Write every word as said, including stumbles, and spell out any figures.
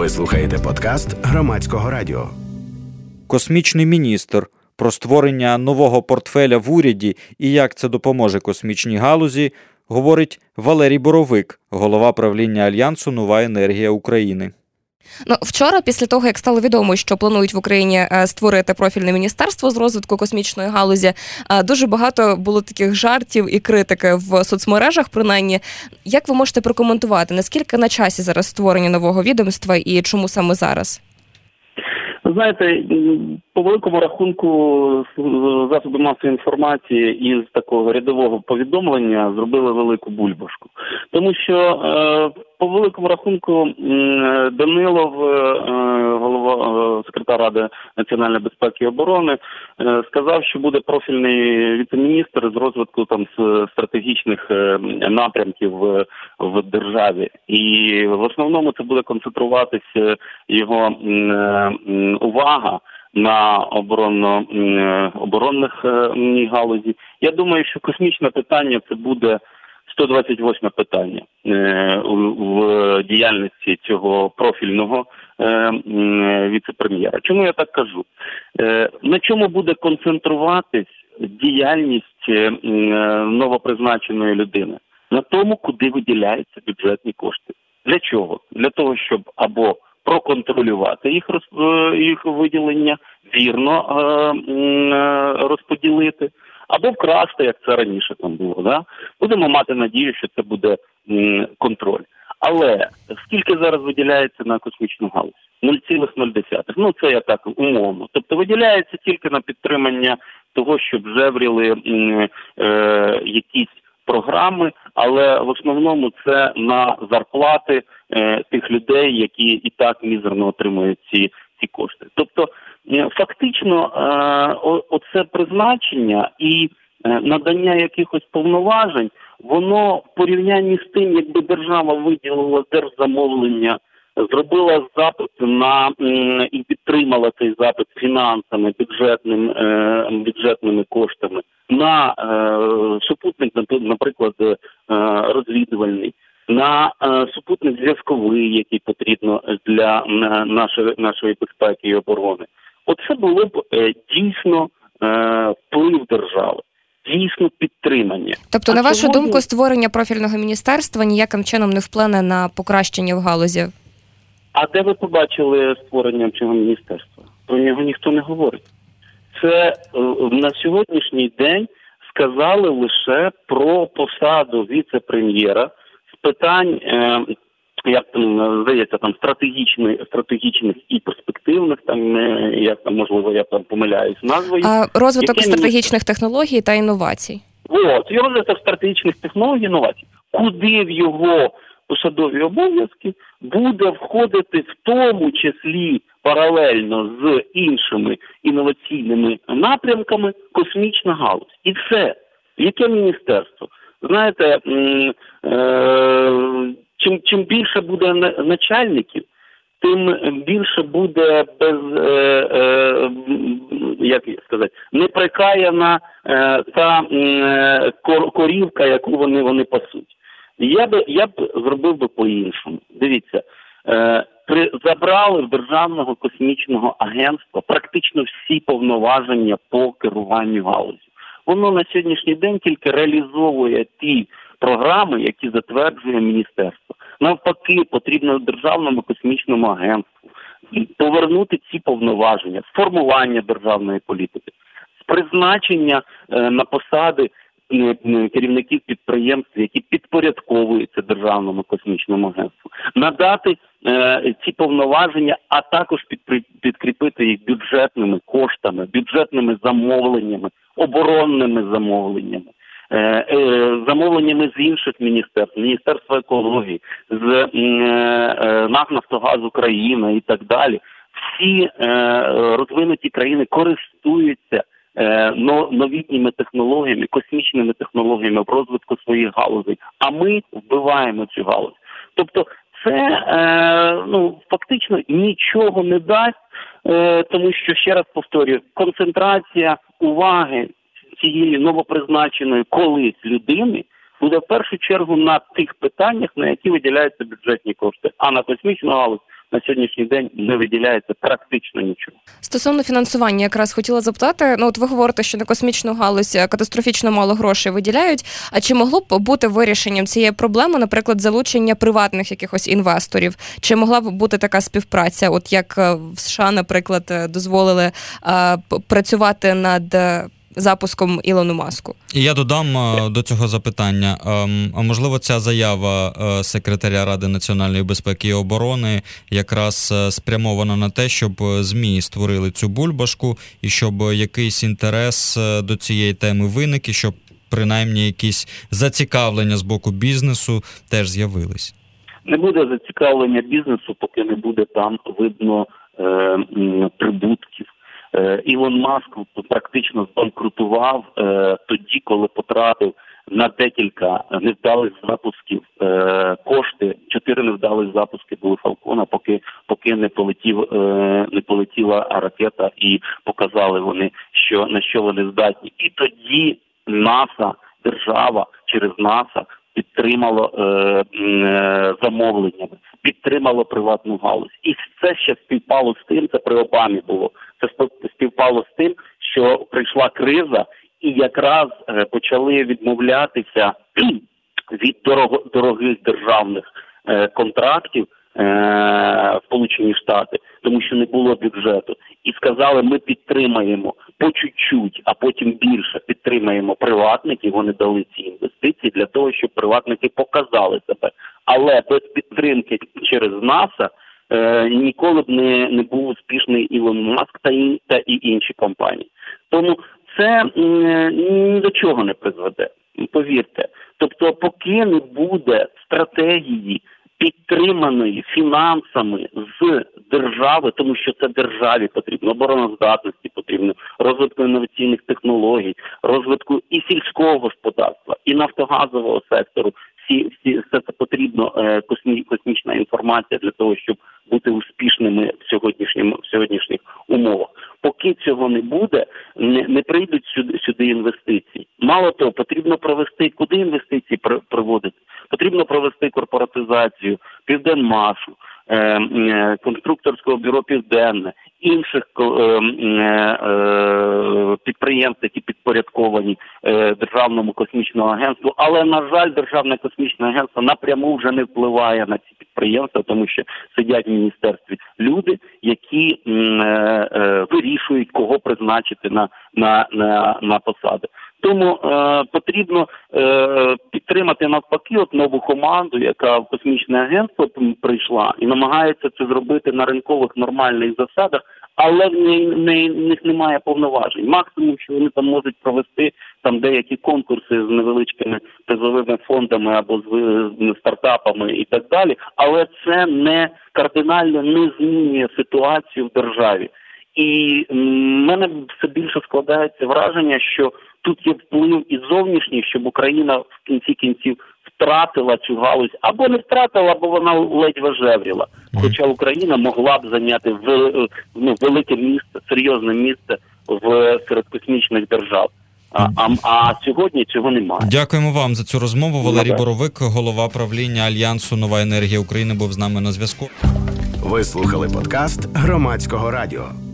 Ви слухаєте подкаст Громадського радіо. Космічний міністр. Про створення нового портфеля в уряді і як це допоможе космічній галузі, говорить Валерій Боровик, голова правління Альянсу «Нова енергія України». Ну, вчора, після того, як стало відомо, що планують в Україні створити профільне міністерство з розвитку космічної галузі, дуже багато було таких жартів і критики в соцмережах, принаймні. Як ви можете прокоментувати, наскільки на часі зараз створення нового відомства і чому саме зараз? Знаєте, по великому рахунку засоби масової інформації із такого рядового повідомлення зробили велику бульбашку. Тому що по великому рахунку Данилов, голова, секретар Ради національної безпеки і оборони, сказав, що буде профільний віце-міністр з розвитку там стратегічних напрямків в, в державі. І в основному це буде концентруватися його увага на оборонно, оборонних галузі. Я думаю, що космічне питання це буде сто двадцять восьме питання в діяльності цього профільного віце-прем'єра. Чому я так кажу? На чому буде концентруватись діяльність новопризначеної людини? На тому, куди виділяються бюджетні кошти. Для чого? Для того, щоб або проконтролювати їх, їх виділення, вірно розподілити, або вкрасти, як це раніше там було. Да? Будемо мати надію, що це буде контроль. Але скільки зараз виділяється на космічну галузь? нуль цілих нуль десятих. Ну, це я так умовно. Тобто виділяється тільки на підтримання того, щоб жевріли е, якісь програми, але в основному це на зарплати е, тих людей, які і так мізерно отримують ці, ці кошти. Тобто, е, фактично, е, о, оце призначення і е, надання якихось повноважень, воно в порівнянні з тим, якби держава виділила держзамовлення, зробила запит на м, і підтримала цей запит фінансами, бюджетним, е, бюджетними коштами, на е, супутник, наприклад, е, розвідувальний, на е, супутник зв'язковий, який потрібно для е, нашої, нашої безпеки і оборони. Оце було б е, дійсно е, вплив держави. Дійсно підтримання. Тобто, а на вашу сьогодні... думку, створення профільного міністерства ніяким чином не вплине на покращення в галузі? А де ви побачили створення цього міністерства? Про нього ніхто не говорить. Це е, на сьогоднішній день сказали лише про посаду віце-прем'єра з питань, е, як там здається, там стратегічних, стратегічних і перспективних, там е, як там можливо я там помиляюсь назвою. А розвиток Яке стратегічних міністр... технологій та інновацій. От, і розвиток стратегічних технологій і інновацій. Куди в його посадові обов'язки буде входити в тому числі паралельно з іншими інноваційними напрямками космічна галузь. І все. Яке міністерство? Знаєте, чим, чим більше буде начальників, тим більше буде без, е, е, як сказати, неприкаяна е, та е, корівка, яку вони, вони пасуть. Я б, я б зробив би по-іншому. Дивіться, е, при, забрали в Державного космічного агентства практично всі повноваження по керуванню галузю. Воно на сьогоднішній день тільки реалізовує ті програми, які затверджує міністерство. Навпаки, потрібно Державному космічному агентству повернути ці повноваження, формування державної політики, призначення е, на посади керівників підприємств, які підпорядковуються Державному космічному агентству, надати е, ці повноваження, а також під, підкріпити їх бюджетними коштами, бюджетними замовленнями, оборонними замовленнями, е, е, замовленнями з інших міністерств, Міністерства екології, з е, е, НАК «Нафтогаз України» і так далі. Всі е, розвинуті країни користуються новітніми технологіями, космічними технологіями в розвитку своїх галузей, а ми вбиваємо цю галузь. Тобто це е, ну, фактично нічого не дасть, е, тому що, ще раз повторюю, концентрація уваги цієї новопризначеної колись людини буде в першу чергу на тих питаннях, на які виділяються бюджетні кошти, а на космічну галузь на сьогоднішній день не виділяється практично нічого. Стосовно фінансування, якраз хотіла запитати, ну от ви говорите, що на космічну галузь катастрофічно мало грошей виділяють, а чи могло б бути вирішенням цієї проблеми, наприклад, залучення приватних якихось інвесторів? Чи могла б бути така співпраця, от як в США, наприклад, дозволили а, працювати над запуском Ілону Маску? І я додам до цього запитання. А можливо, ця заява секретаря Ради національної безпеки і оборони якраз спрямована на те, щоб ЗМІ створили цю бульбашку і щоб якийсь інтерес до цієї теми виник, і щоб принаймні якісь зацікавлення з боку бізнесу теж з'явились? Не буде зацікавлення бізнесу, поки не буде там видно е, прибутків. Ілон Маск практично збанкрутував е, тоді, коли потратив на декілька невдалих запусків е, кошти. Чотири невдалих запуски були Фалкона, поки поки не полетів е, не полетіла ракета і показали вони, що на що вони здатні. І тоді НАСА, держава через НАСА підтримало е, е, замовленнями, підтримало приватну галузь. І це ще співпало з тим, це при Обамі було, це співпало з тим, що прийшла криза і якраз е, почали відмовлятися від дорого, дорогих державних е, контрактів е, Сполучені Штати, тому що не було бюджету. І сказали, ми підтримаємо по чуть-чуть, а потім більше підтримаємо приватників. Вони дали ці інвестиції для того, щоб приватники показали себе. Але без підтримки через НАСА е, ніколи б не, не був успішний Ілон Маск та і, та і інші компанії. Тому це е, ні до чого не призведе, повірте. Тобто, поки не буде стратегії, підтриманої фінансами з держави, тому що це державі потрібно, обороноздатності потрібно, розвитку інноваційних технологій, розвитку і сільського господарства, і нафтогазового сектору. Всі, всі, все це потрібно, е, космі, космічна інформація для того, щоб бути успішними в, в сьогоднішніх умовах. Поки цього не буде, не, не прийдуть сюди, сюди інвестиції. Мало того, потрібно провести, куди інвестиції приводити? Потрібно провести корпоратизацію Південмашу, е, е, конструкторського бюро «Південне», інших е, е, підприємств, які підпорядковані е, Державному космічному агентству. Але, на жаль, Державне космічне агентство напряму вже не впливає на ці підприємства, тому що сидять в міністерстві люди, які е, е, вирішують, кого призначити на, на, на, на посади. Тому е, потрібно е, підтримати навпаки от нову команду, яка в космічне агентство прийшла і намагається це зробити на ринкових нормальних засадах, але в неї в них немає повноважень. Максимум, що вони там можуть провести там деякі конкурси з невеличкими призовими фондами або з, з стартапами і так далі, але це не кардинально не змінює ситуацію в державі. І в мене все більше складається враження, що тут є вплив і зовнішній, щоб Україна в кінці кінців втратила цю галузь, або не втратила, або вона ледь вижевріла. Хоча Україна могла б зайняти ну, велике місце, серйозне місце в серед космічних держав. А, а, а сьогодні цього немає. Дякуємо вам за цю розмову. Валерій Боровик, голова правління Альянсу «Нова енергія України», був з нами на зв'язку. Ви слухали подкаст Громадського радіо.